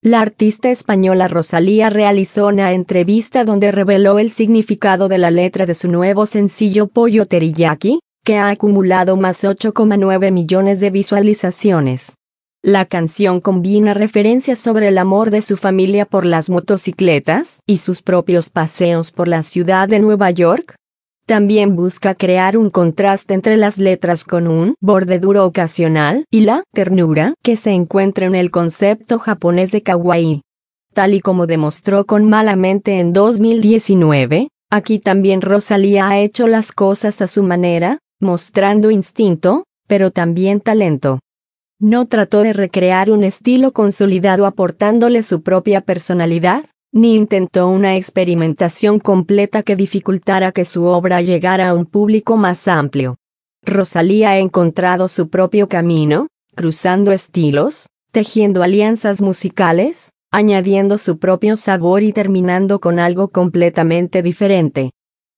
La artista española Rosalía realizó una entrevista donde reveló el significado de la letra de su nuevo sencillo Pollo Teriyaki, que ha acumulado más 8,9 millones de visualizaciones. La canción combina referencias sobre el amor de su familia por las motocicletas y sus propios paseos por la ciudad de Nueva York. También busca crear un contraste entre las letras con un borde duro ocasional y la ternura que se encuentra en el concepto japonés de kawaii. Tal y como demostró con Malamente en 2019, aquí también Rosalía ha hecho las cosas a su manera, mostrando instinto, pero también talento. No trató de recrear un estilo consolidado aportándole su propia personalidad, ni intentó una experimentación completa que dificultara que su obra llegara a un público más amplio. Rosalía ha encontrado su propio camino, cruzando estilos, tejiendo alianzas musicales, añadiendo su propio sabor y terminando con algo completamente diferente.